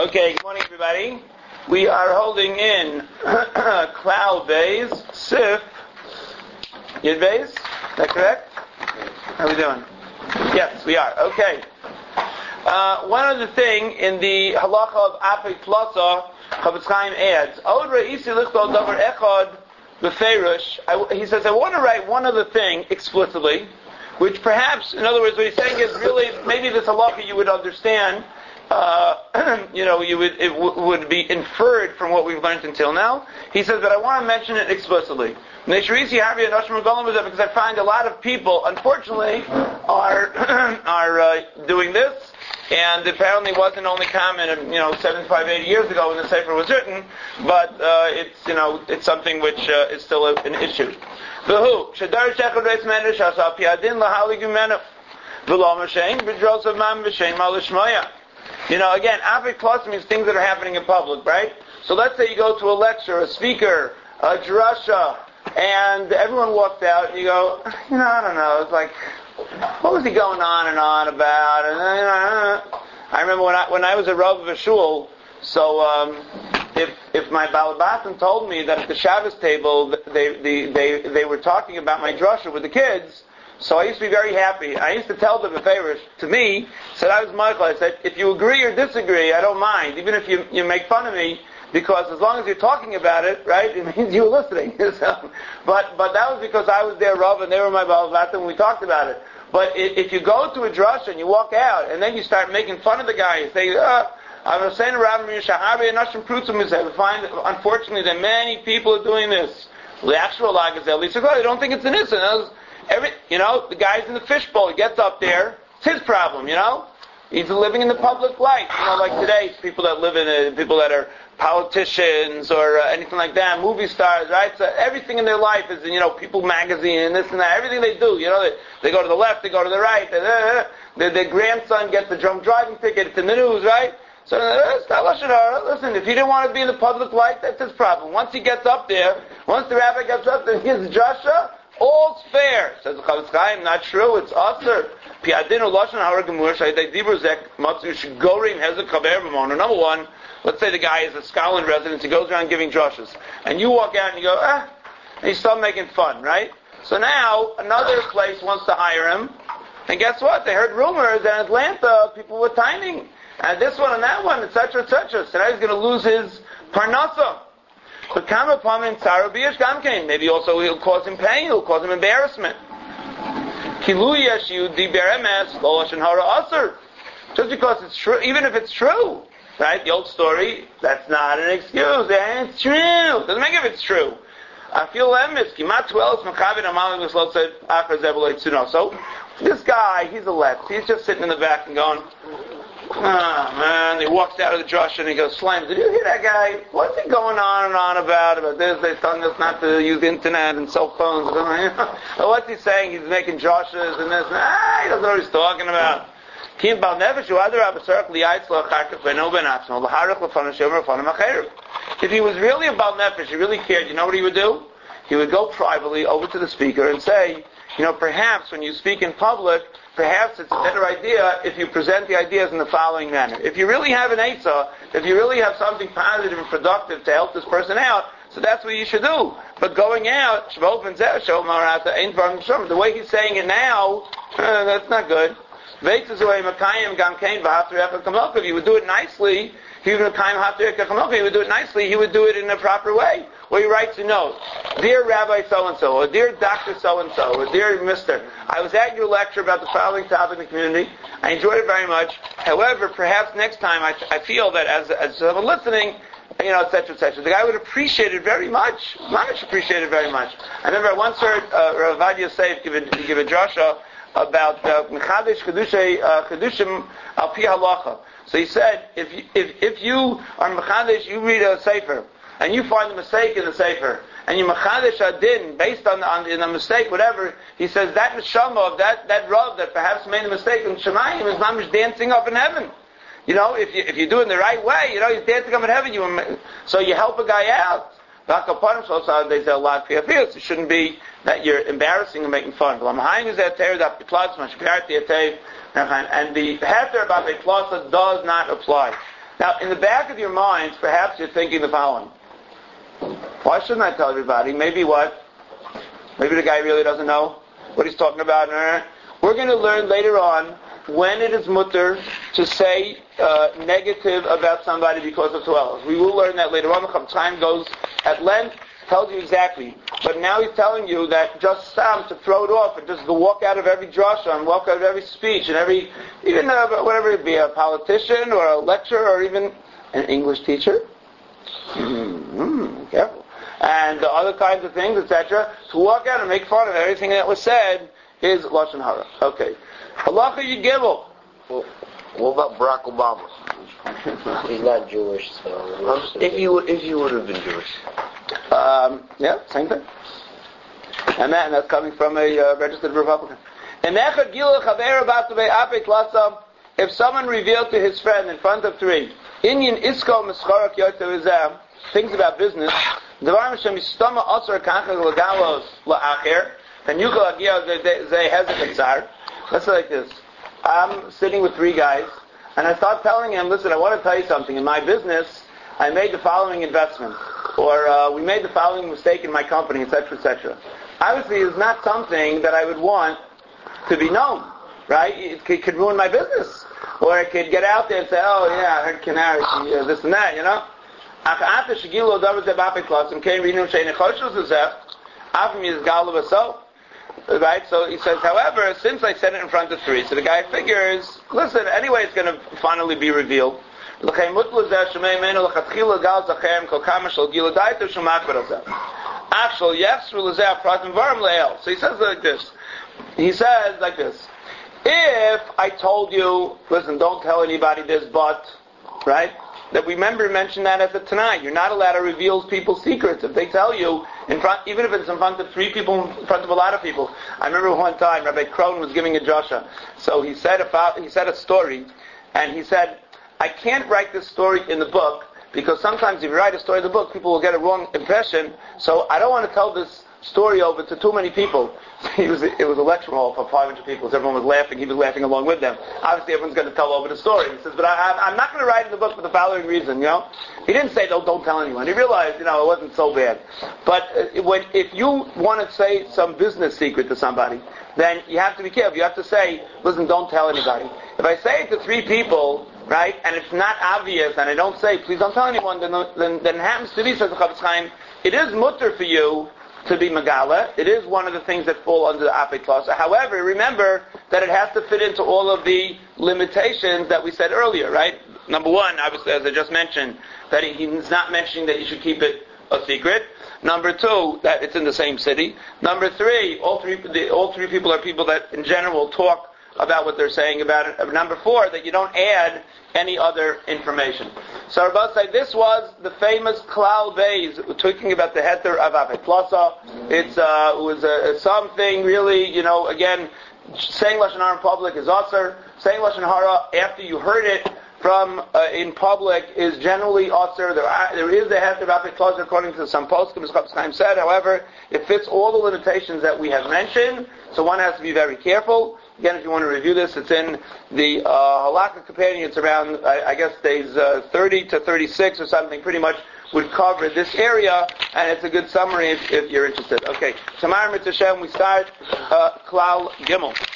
Okay, good morning everybody. We are holding in Cloud Bays, Sif, Yud Bays, is that correct? How are we doing? Yes, we are. Okay. One other thing in the halacha of Apei Plasa, Chafetz Chaim adds, Od Re'isi Lichol Davar Echad B'Feirush. He says, I want to write one other thing explicitly, which perhaps, in other words, what he's saying is really, maybe this halacha you would understand, it would be inferred from what we've learned until now. He says, but I want to mention it explicitly. Because I find a lot of people, unfortunately, are doing this, and apparently wasn't only common, 75, 80 years ago when the Sefer was written, but it's something which is still an issue. Again, Apei Plasa means things that are happening in public, right? So let's say you go to a lecture, a speaker, a drasha, and everyone walked out, and you go, I don't know, it's like, what was he going on and on about? And I remember when I was a Rav of a shul, so if my Balabatan told me that at the Shabbos table they were talking about my drasha with the kids, so I used to be very happy. I used to tell them, if they were to me, said I was Michael, I said, if you agree or disagree, I don't mind, even if you make fun of me, because as long as you're talking about it, right, it means you were listening. So, but that was because I was their Rav and they were my Balabatan when we talked about it. But if you go to a drush and you walk out and then you start making fun of the guy, you say, I was saying around me, I find, unfortunately, that many people are doing this. The actual Lagazel, they don't think it's an incident. The guy's in the fishbowl, he gets up there, it's his problem, He's living in the public light. Like today, people that live in it, people that are politicians or anything like that, movie stars, right? So everything in their life is, People magazine and this and that, everything they do, they go to the left, they go to the right, their grandson gets the drunk driving ticket, it's in the news, right? So, listen, if he didn't want to be in the public light, that's his problem. Once he gets up there, once the rabbi gets up there and gives Joshua, all's fair. Says the Chafetz Chaim, not true, it's usher. Number one, let's say the guy is a scholar in residence, he goes around giving drushes, and you walk out and you go, and you start making fun, right? So now, another place wants to hire him, and guess what? They heard rumors that in Atlanta, people were timing, and this one and that one, etc., etc. So now he's going to lose his parnasa. But maybe also he'll cause him pain, he'll cause him embarrassment. Just because it's true, even if it's true, right? The old story, that's not an excuse. It's true. Doesn't make it if it's true. So this guy, he's a left. He's just sitting in the back and going, man, he walks out of the drush and he goes, Slam, did you hear that guy? What's he going on and on about this? They're telling us not to use the internet and cell phones. What's he saying? He's making drushes and this. He doesn't know what he's talking about. If he was really a Baal Nefesh, he really cared, you know what he would do? He would go privately over to the speaker and say, perhaps when you speak in public, perhaps it's a better idea if you present the ideas in the following manner. If you really have an Eitzah, if you really have something positive and productive to help this person out, so that's what you should do. But going out, the way he's saying it now, that's not good. If you would do it nicely, he would do it nicely, he would do it in a proper way. Where he writes a note, Dear Rabbi so-and-so, or Dear Dr. so-and-so, or Dear Mr., I was at your lecture about the following topic in the community. I enjoyed it very much. However, perhaps next time I feel that as someone listening, etc., etc. The guy would appreciate it very much. Mamish appreciate it very much. I remember I once heard Rav Avad Yosef give a drasha about Mechadesh Chedushim al Pi Halacha. So he said, if you are Mechadesh, you read a Sefer, and you find a mistake in the Sefer, and you Mechadesh Adin, based on a mistake, whatever, he says that Neshama of that Rav that perhaps made a mistake in Shemayim is mamish dancing up in heaven. If you do it in the right way, he's dancing up in heaven, so you help a guy out. It shouldn't be that you're embarrassing and making fun. And the heter about Plasa does not apply. Now, in the back of your minds, perhaps you're thinking the following. Why shouldn't I tell everybody? Maybe what? Maybe the guy really doesn't know what he's talking about. We're going to learn later on when it is mutter to say negative about somebody because of Tuelos. We will learn that later on. The time goes at length, tells you exactly. But now he's telling you that just stop to throw it off and just go walk out of every drasha and walk out of every speech and even whatever it be, a politician or a lecturer or even an English teacher. Careful. And other kinds of things, etc. To walk out and make fun of everything that was said is Lashon Hara. Okay. Halacha Yigimel. Well, what about Barack Obama? He's not Jewish, so... If you would have been Jewish. Yeah, same thing. And that's coming from a registered Republican. If someone revealed to his friend in front of three, Inyan Isko Mischarak Yotzevizem, things about business, then you go let's say like this. I'm sitting with three guys, and I start telling him, listen, I want to tell you something. In my business, I made the following investment, or we made the following mistake in my company, etc., etc. Obviously, it's not something that I would want to be known, right? It could ruin my business. Or it could get out there and say, oh yeah, I heard Canary, this and that, you know? Right? So he says, however, since I said it in front of three, so the guy figures, listen, anyway it's going to finally be revealed. So he says like this. If I told you, listen, don't tell anybody this, but, right? That we mentioned that at the tonight. You're not allowed to reveal people's secrets. If they tell you in front, even if it's in front of three people, in front of a lot of people. I remember one time Rabbi Krohn was giving a drasha. So he said a story, and he said, I can't write this story in the book because sometimes if you write a story in the book, people will get a wrong impression. So I don't want to tell this story over to too many people. It was a lecture hall for 500 people, so everyone was laughing. He was laughing along with them. Obviously, everyone's going to tell over the story. He says, but I'm not going to write in the book for the following reason, you know? He didn't say, don't tell anyone. He realized, it wasn't so bad. But if you want to say some business secret to somebody, then you have to be careful. You have to say, listen, don't tell anybody. If I say it to three people, right, and it's not obvious, and I don't say, please don't tell anyone, then it happens to be, says the Chofetz Chaim, it is mutter for you to be Megala. It is one of the things that fall under the Apei Klasa. However, remember that it has to fit into all of the limitations that we said earlier, right? Number one, obviously, as I just mentioned, that he's not mentioning that you should keep it a secret. Number two, that it's in the same city. Number three, all three people are people that in general talk about what they're saying about it. Number four, that you don't add any other information. So Rabbi said this was the famous Klal Beis, talking about the heter of Apei Klasa. It was something really, again, saying Lashon Hara in public is asur. Saying Lashon Hara after you heard it from in public is generally asur. There is the heter of Apei Klasa according to some poskim, as Chofetz Chaim said. However, it fits all the limitations that we have mentioned, so one has to be very careful. Again, if you want to review this, it's in the Halakha Companion. It's around, I guess, days 30 to 36 or something, pretty much would cover this area, and it's a good summary if you're interested. Okay, tomorrow, Mitzvah Shem, we start Klal Gimel.